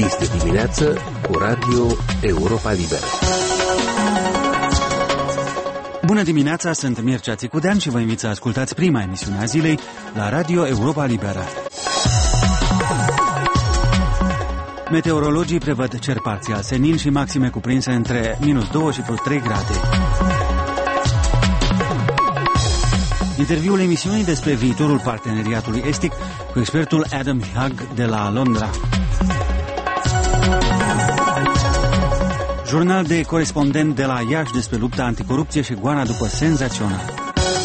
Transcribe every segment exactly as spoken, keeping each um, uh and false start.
Este dimineață cu Radio Europa Liberă. Bună dimineața, sunt Mircea Țicudean și vă invit să ascultați prima emisiune a zilei la Radio Europa Liberă. Meteorologii prevăd cer parțial senin și maxime cuprinse între minus doi și plus trei grade. Interviul emisiunii despre viitorul parteneriatului estic cu expertul Adam Hugh de la Londra. Jurnal de corespondent de la Iași despre lupta anticorupție și goana după senzațional.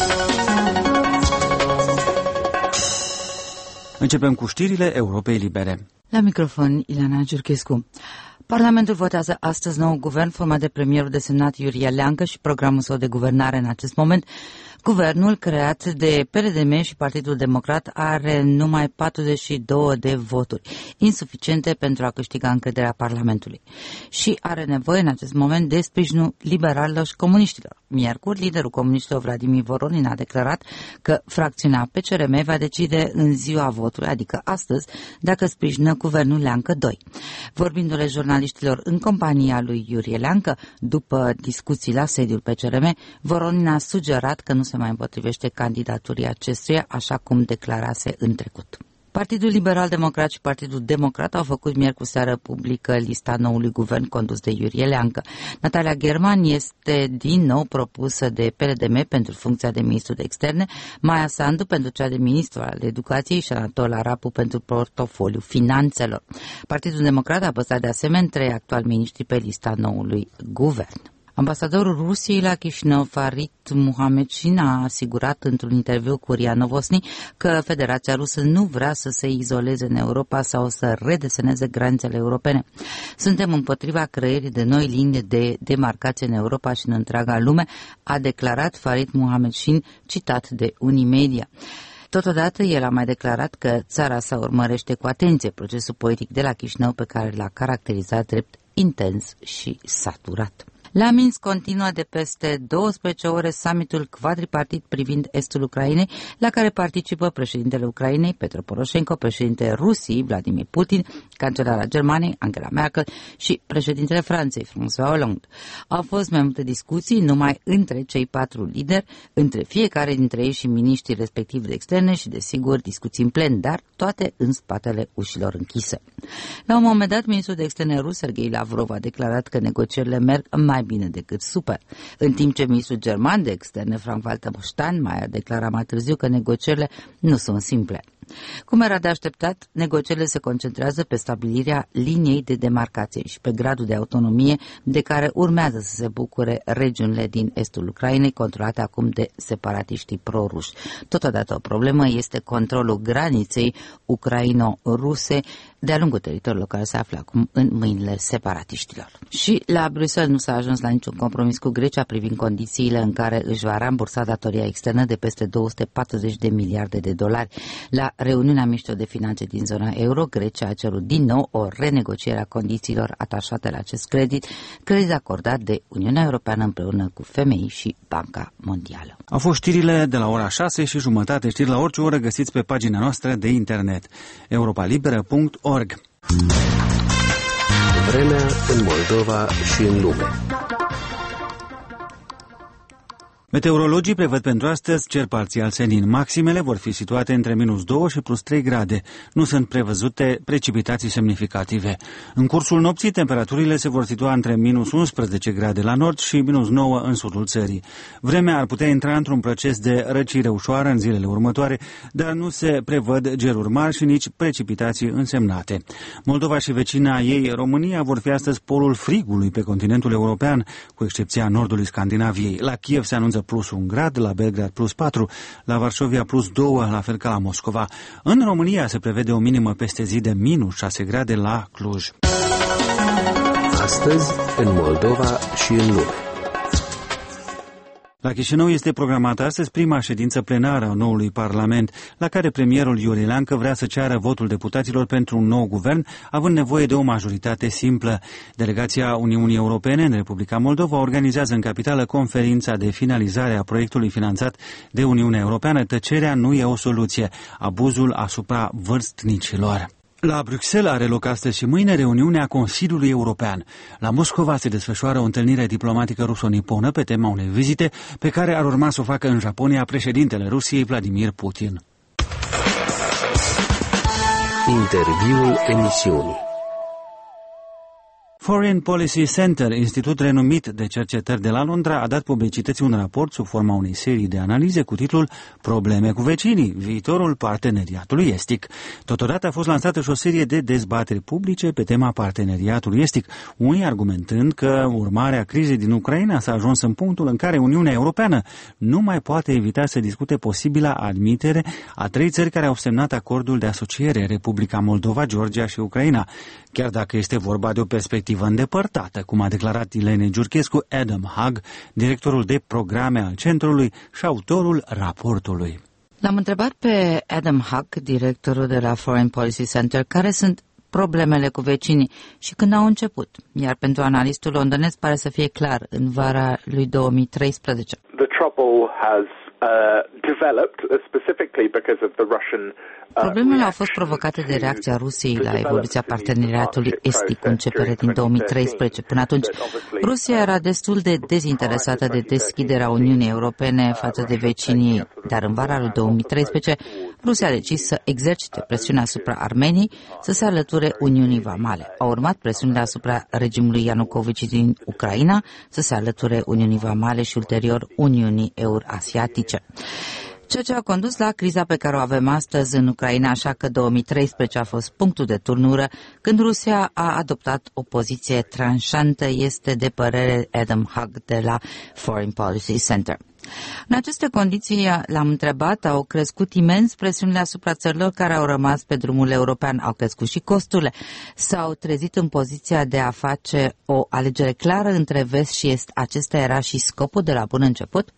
Începem cu știrile Europei Libere. La microfon, Ileana Giurchescu. Parlamentul votează astăzi nou guvern format de premierul desemnat Iurie Leancă și programul său de guvernare în acest moment. Guvernul creat de P R D M și Partidul Democrat are numai patruzeci și două de voturi, insuficiente pentru a câștiga încrederea Parlamentului. Și are nevoie în acest moment de sprijinul liberalilor și comuniștilor. Miercuri, liderul comuniștilor Vladimir Voronin a declarat că fracțiunea P C R M va decide în ziua votului, adică astăzi, dacă sprijină guvernul Leancă doi. Vorbindu-le jurnaliștilor în compania lui Iurie Leancă, după discuții la sediul P C R M, Voronin a sugerat că nu se mai împotrivește candidaturii acestuia, așa cum declarase în trecut. Partidul Liberal Democrat și Partidul Democrat au făcut miercuri seară publică lista noului guvern condus de Iurie Leancă. Natalia German este din nou propusă de P R D M pentru funcția de ministru de externe, Maia Sandu pentru cea de ministru al educației și Anatol Arapu pentru portofoliul finanțelor. Partidul Democrat a păstrat de asemenea trei actuali miniștri pe lista noului guvern. Ambasadorul Rusiei la Chișinău, Farid Muhamedșin, a asigurat într-un interviu cu RIA Novosti că Federația Rusă nu vrea să se izoleze în Europa sau să redeseneze granițele europene. Suntem împotriva creării de noi linii de demarcație în Europa și în întreaga lume, a declarat Farid Muhamedșin, citat de Unimedia. Totodată, el a mai declarat că țara sa urmărește cu atenție procesul politic de la Chișinău, pe care l-a caracterizat drept intens și saturat. La Minsk continuă de peste douăsprezece ore summitul quadripartit privind estul Ucrainei, la care participă președintele Ucrainei, Petro Poroșenko, președintele Rusiei, Vladimir Putin, cancelara Germaniei, Angela Merkel și președintele Franței, François Hollande. Au fost mai multe discuții numai între cei patru lideri, între fiecare dintre ei și miniștrii respectiv de externe și, desigur, discuții în plen, dar toate în spatele ușilor închise. La un moment dat, ministrul de externe rus, Sergei Lavrov, a declarat că negocierile merg mai bine decât super, în timp ce ministrul german de externe, Frank-Walter Steinmeier, a declarat mai târziu că negocierile nu sunt simple. Cum era de așteptat, negocierile se concentrează pe stabilirea liniei de demarcație și pe gradul de autonomie de care urmează să se bucure regiunile din estul Ucrainei, controlate acum de separatiștii pro-ruși. Totodată o problemă este controlul graniței ucraino-ruse de-a lungul teritoriului care se află acum în mâinile separatiștilor. Și la Bruxelles nu s-a ajuns la niciun compromis cu Grecia privind condițiile în care își va rambursa datoria externă de peste două sute patruzeci de miliarde de dolari. La reuniunea Ministrilor de Finanțe din zona euro, Grecia a cerut din nou o renegociere a condițiilor atașate la acest credit, credit acordat de Uniunea Europeană împreună cu F M I și Banca Mondială. Au fost știrile de la ora șase și jumătate. Știri la orice oră găsiți pe pagina noastră de internet europa liberă punct org. Vremea în Moldova și în lume. Meteorologii prevăd pentru astăzi cer parțial senin. Maximele vor fi situate între minus doi și plus trei grade. Nu sunt prevăzute precipitații semnificative. În cursul nopții, temperaturile se vor situa între minus unsprezece grade la nord și minus nouă în sudul țării. Vremea ar putea intra într-un proces de răcire ușoară în zilele următoare, dar nu se prevăd geruri mari și nici precipitații însemnate. Moldova și vecina ei, România, vor fi astăzi polul frigului pe continentul european, cu excepția nordului Scandinaviei. La Kiev se anunță plus un grad, la Belgrad plus patru, la Varșovia plus doi, la fel ca la Moscova. În România se prevede o minimă peste zi de minus șase grade la Cluj. Astăzi, în Moldova și în lume. La Chișinău este programată astăzi prima ședință plenară a noului Parlament, la care premierul Iurie Leancă vrea să ceară votul deputaților pentru un nou guvern, având nevoie de o majoritate simplă. Delegația Uniunii Europene în Republica Moldova organizează în capitală conferința de finalizare a proiectului finanțat de Uniunea Europeană. Tăcerea nu e o soluție. Abuzul asupra vârstnicilor. La Bruxelles are loc astăzi și mâine reuniunea Consiliului European. La Moscova se desfășoară o întâlnire diplomatică ruso-niponă pe tema unei vizite pe care ar urma să o facă în Japonia președintele Rusiei Vladimir Putin. Interviul emisiunii. Foreign Policy Center, institut renumit de cercetări de la Londra, a dat publicității un raport sub forma unei serii de analize cu titlul Probleme cu vecinii, viitorul parteneriatului estic. Totodată a fost lansată și o serie de dezbateri publice pe tema parteneriatului estic, unii argumentând că urmarea crizei din Ucraina s-a ajuns în punctul în care Uniunea Europeană nu mai poate evita să discute posibila admitere a trei țări care au semnat acordul de asociere, Republica Moldova, Georgia și Ucraina, chiar dacă este vorba de o perspectivă îndepărtată, cum a declarat Ilene Giurchescu, Adam Hug, directorul de programe al centrului și autorul raportului. L-am întrebat pe Adam Hug, directorul de la Foreign Policy Center, care sunt problemele cu vecinii și când au început, iar pentru analistul londonez pare să fie clar în vara lui două mii treisprezece. The trouble has uh, developed specifically because of the Russian. Problemele au fost provocate de reacția Rusiei la evoluția parteneriatului estic cu începere din două mii treisprezece. Până atunci, Rusia era destul de dezinteresată de deschiderea Uniunii Europene față de vecinii ei, dar în vara lui două mii treisprezece, Rusia a decis să exercite presiunea asupra Armeniei să se alăture Uniunii Vamale. Au urmat presiunile asupra regimului Ianukovici din Ucraina să se alăture Uniunii Vamale și ulterior Uniunii Eurasiatice. Ceea ce a condus la criza pe care o avem astăzi în Ucraina, așa că două mii treisprezece a fost punctul de turnură când Rusia a adoptat o poziție tranșantă, este de părere Adam Hug de la Foreign Policy Center. În aceste condiții, l-am întrebat, au crescut imens presiunile asupra țărilor care au rămas pe drumul european, au crescut și costurile, s-au trezit în poziția de a face o alegere clară între vest și est. Acesta era și scopul de la bun început.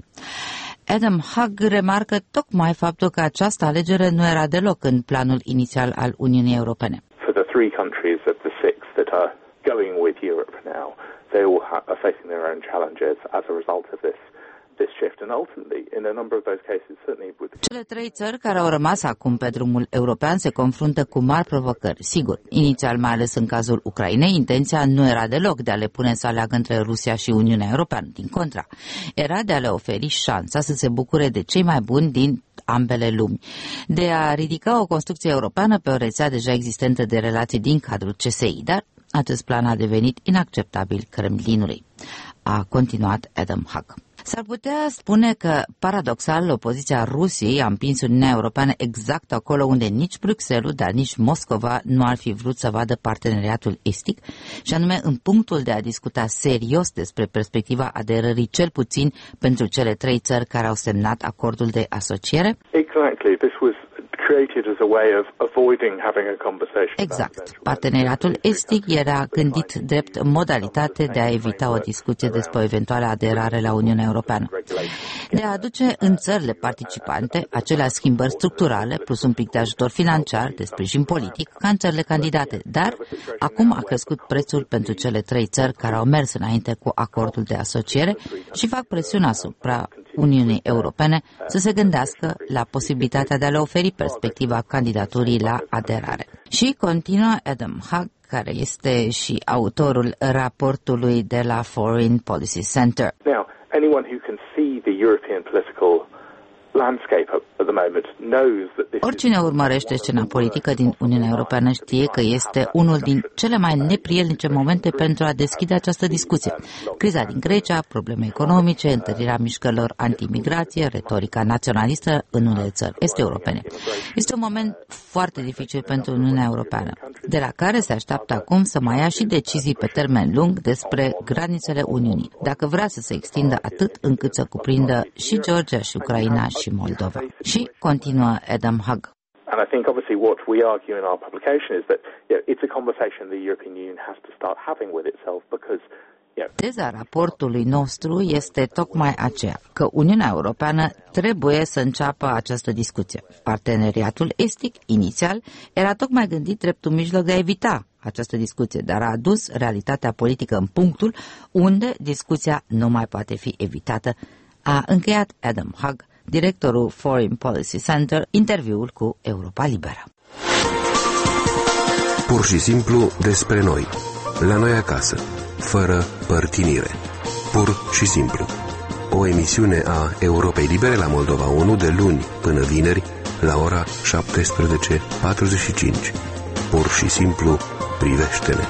Adam Hug remarcă tocmai faptul că această alegere nu era deloc în planul inițial al Uniunii Europene. For the three countries of the six that are going with Europe now, they all are facing their own challenges as a result of this this shift, and ultimately in a number of those cases certainly with. Cele trei țări care au rămas acum pe drumul european se confruntă cu mari provocări. Sigur, inițial, mai ales în cazul Ucrainei, intenția nu era deloc de a le pune să aleagă între Rusia și Uniunea Europeană. Din contra, era de a le oferi șansa să se bucure de cei mai buni din ambele lumi, de a ridica o construcție europeană pe o rețea deja existentă de relații din cadrul C S I, dar acest plan a devenit inacceptabil Kremlinului. A continuat Adam Hug. S-ar putea spune că, paradoxal, opoziția Rusiei a împins Uniunea Europeană exact acolo unde nici Bruxelles, dar nici Moscova nu ar fi vrut să vadă parteneriatul estic, și anume în punctul de a discuta serios despre perspectiva aderării cel puțin pentru cele trei țări care au semnat acordul de asociere. Exactly. This was created as a way of avoiding having a conversation. Exact. Parteneriatul estic era gândit drept modalitate de a evita o discuție despre o eventuală aderare la Uniunea Europeană, de a aduce în țările participante acelea schimbări structurale plus un pic de ajutor financiar, de sprijin politic, ca în țările candidate. Dar acum a crescut prețul pentru cele trei țări care au mers înainte cu acordul de asociere și fac presiune asupra Uniunii Europene să se gândească la posibilitatea de a le oferi perspectiva candidaturii la aderare. Și continuă Adam Hug, care este și autorul raportului de la Foreign Policy Center. Now, anyone who can see the European political landscape at the moment knows that this. Oricine urmărește scena politică din Uniunea Europeană știe că este unul din cele mai neprielnice momente pentru a deschide această discuție. Criza din Grecia, probleme economice, întărirea mișcărilor anti-imigrație, retorica naționalistă în unele țări este europene. Este un moment foarte dificil pentru Uniunea Europeană, de la care se așteaptă acum să mai ia și decizii pe termen lung despre granițele Uniunii, dacă vrea să se extindă atât încât să cuprindă și Georgia și Ucraina și Moldova. Și continuă Adam Hug. And I think obviously what we argue in our publication is that, you know, it's a conversation the European Union has to start having with itself because, you know. Teza raportului nostru este tocmai aceea, că Uniunea Europeană trebuie să înceapă această discuție. Parteneriatul estic, inițial, era tocmai gândit drept un mijloc de a evita această discuție, dar a adus realitatea politică în punctul unde discuția nu mai poate fi evitată. A încheiat Adam Hug, directorul Foreign Policy Center, interviul cu Europa Liberă. Pur și simplu despre noi, la noi acasă, fără părtinire. Pur și simplu. O emisiune a Europei Libere la Moldova unu de luni până vineri la ora șaptesprezece patruzeci și cinci. Pur și simplu, privește-ne.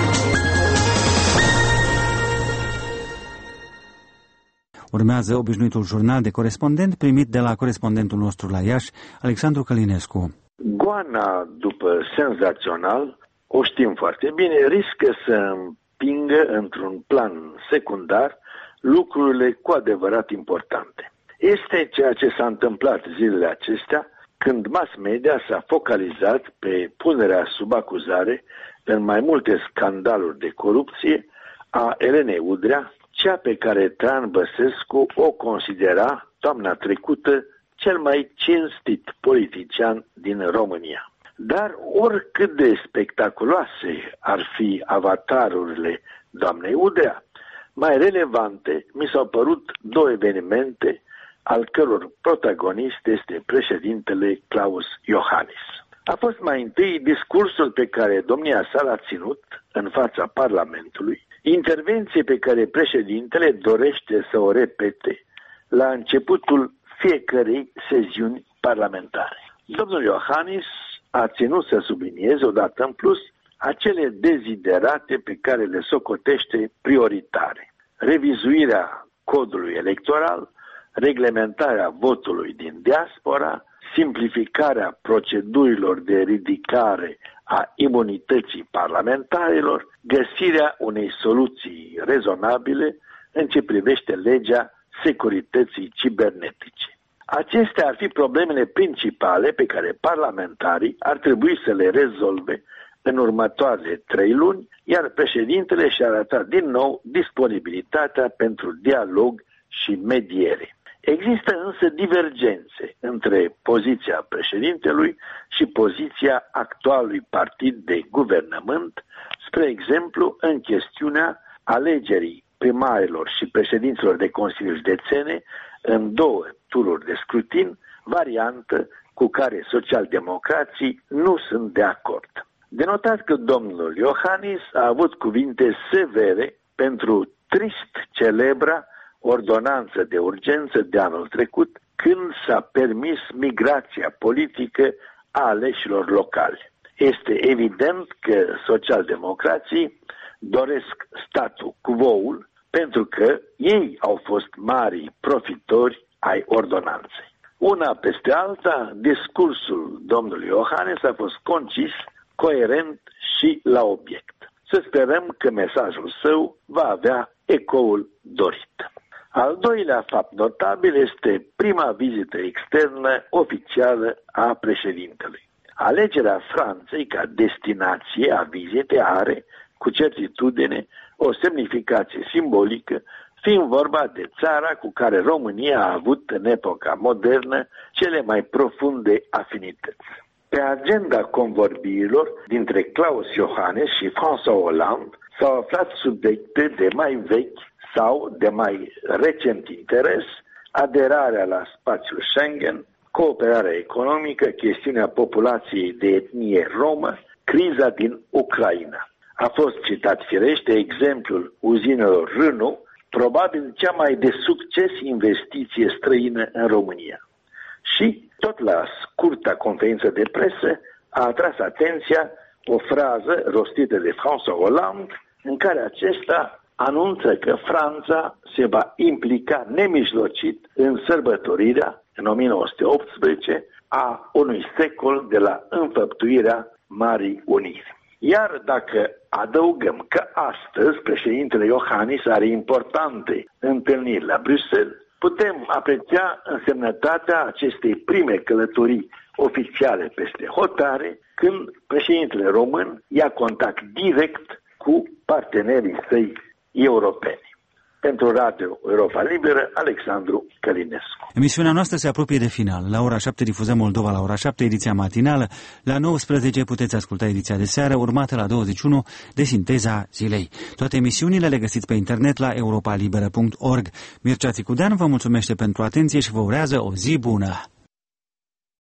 Urmează obișnuitul jurnal de corespondent primit de la corespondentul nostru la Iași, Alexandru Călinescu. Goana, după senzațional, o știm foarte bine, riscă să împingă într-un plan secundar lucrurile cu adevărat importante. Este ceea ce s-a întâmplat zilele acestea, când mass media s-a focalizat pe punerea sub acuzare în mai multe scandaluri de corupție a Elenei Udrea, cea pe care Traian Băsescu o considera toamna trecută cel mai cinstit politician din România. Dar oricât de spectaculoase ar fi avatarurile doamnei Udrea, mai relevante mi s-au părut două evenimente al căror protagonist este președintele Klaus Iohannis. A fost mai întâi discursul pe care domnia sa l-a ținut în fața Parlamentului, intervenție pe care președintele dorește să o repete la începutul fiecărei sesiuni parlamentare. Domnul Iohannis a ținut să sublinieze odată în plus acele deziderate pe care le socotește prioritare. Revizuirea codului electoral, reglementarea votului din diaspora, simplificarea procedurilor de ridicare a imunității parlamentarilor, găsirea unei soluții rezonabile în ce privește legea securității cibernetice. Acestea ar fi problemele principale pe care parlamentarii ar trebui să le rezolve în următoarele trei luni, iar președintele și-a arătat din nou disponibilitatea pentru dialog și mediere. Există însă divergențe între poziția președintelui și poziția actualului partid de guvernământ, spre exemplu în chestiunea alegerii primarilor și președinților de consilii județene în două tururi de scrutin, variantă cu care socialdemocrații nu sunt de acord. De notat că domnul Iohannis a avut cuvinte severe pentru trist celebra ordonanță de urgență de anul trecut, când s-a permis migrația politică a aleșilor locali. Este evident că socialdemocrații doresc statul quo-ul pentru că ei au fost mari profitori ai ordonanței. Una peste alta, discursul domnului Iohannis a fost concis, coerent și la obiect. Să sperăm că mesajul său va avea ecoul dorit. Al doilea fapt notabil este prima vizită externă oficială a președintelui. Alegerea Franței ca destinație a vizitei are, cu certitudine, o semnificație simbolică, fiind vorba de țara cu care România a avut în epoca modernă cele mai profunde afinități. Pe agenda convorbirilor dintre Klaus Iohannis și François Hollande s-au aflat subiecte de mai vechi sau de mai recent interes, aderarea la spațiul Schengen, cooperarea economică, chestiunea populației de etnie romă, criza din Ucraina. A fost citat firește exemplul uzinelor Renault, probabil cea mai de succes investiție străină în România. Și, tot la scurta conferință de presă, a atras atenția o frază rostită de François Hollande, în care acesta anunță că Franța se va implica nemijlocit în sărbătorirea, în o mie nouă sute optsprezece, a unui secol de la înfăptuirea Marii Uniri. Iar dacă adăugăm că astăzi președintele Iohannis are importante întâlniri la Bruxelles, putem aprecia însemnătatea acestei prime călătorii oficiale peste hotare, când președintele român ia contact direct cu partenerii săi europeni. Pentru Radio Europa Liberă, Alexandru Călinescu. Emisiunea noastră se apropie de final. La ora șapte difuzăm Moldova la ora șapte, ediția matinală. La nouăsprezece puteți asculta ediția de seară, urmată la douăzeci și unu de Sinteza Zilei. Toate emisiunile le găsiți pe internet la europa liberă punct org. Mircea Țicudean vă mulțumește pentru atenție și vă urează o zi bună.